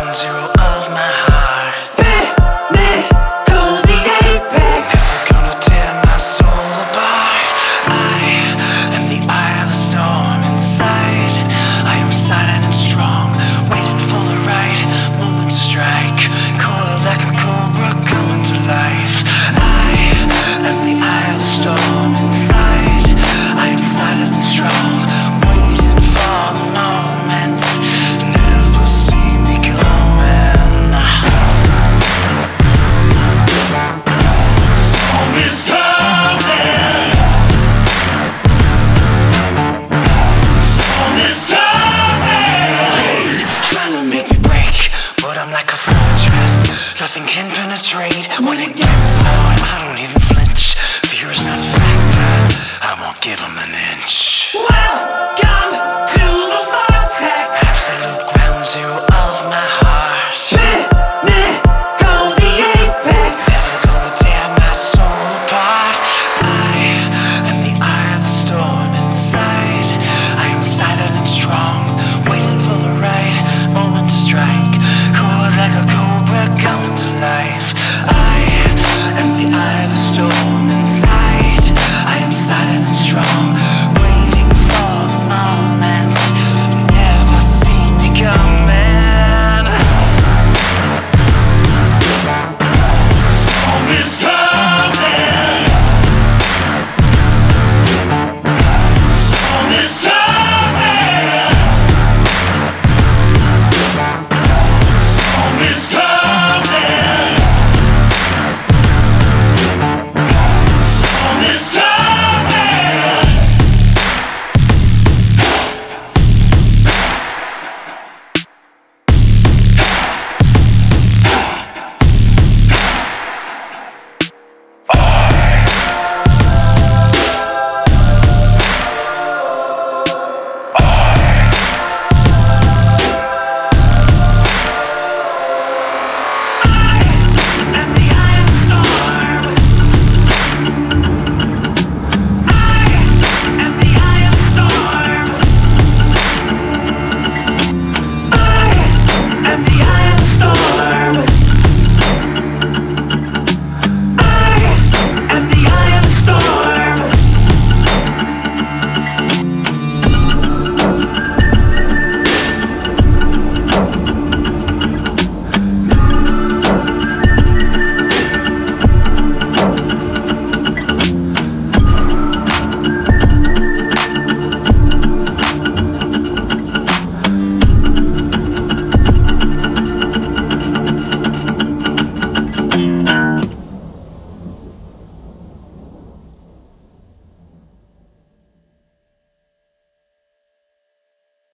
zero of my heart. Pinnacle, the apex. Ever gonna tear my soul apart? I am the eye of the storm inside. I am silent and strong, waiting for the right moment to strike. Coiled like a cobra coming to life. I am the eye of the storm inside. I am silent and strong, waiting for the moment. Never see me coming. Storm is coming. Storm is coming. Trying to make me break, but I'm like a fortress. Nothing can penetrate. When it gets hard, I don't even flinch. Fear is not a factor. I won't give 'em an